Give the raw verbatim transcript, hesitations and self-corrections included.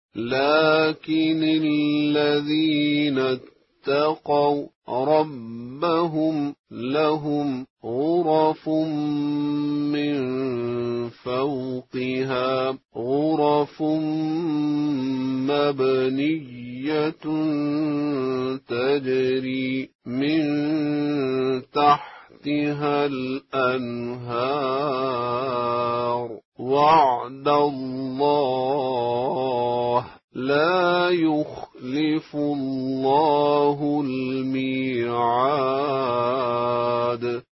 لكن الذين اتقوا ربهم لهم غرف من فوقها غرف مبنية تجري من تحتها الأنهار وعد الله لا يخلف الله الميعاد